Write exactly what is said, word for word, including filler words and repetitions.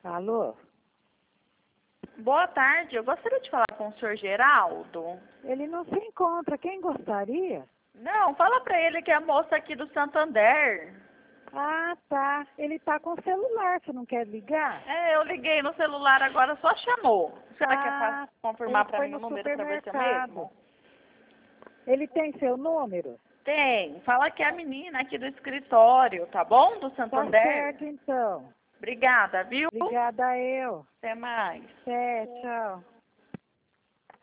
Alô? Boa tarde, eu gostaria de falar com o senhor Geraldo. Ele não se encontra. Quem gostaria? Não, fala pra ele que é a moça aqui do Santander. Ah, tá. Ele tá com o celular. Você não quer ligar? É, eu liguei no celular agora, só chamou. Será que é Ah, fácil confirmar ele pra foi mim no o número pra ver se é supermercado. mesmo? Ele tem seu número? Tem, fala que é a menina aqui do escritório, tá bom? Do Tá Santander. certo, então. Obrigada, viu? Obrigada eu. Até mais. Até, tchau.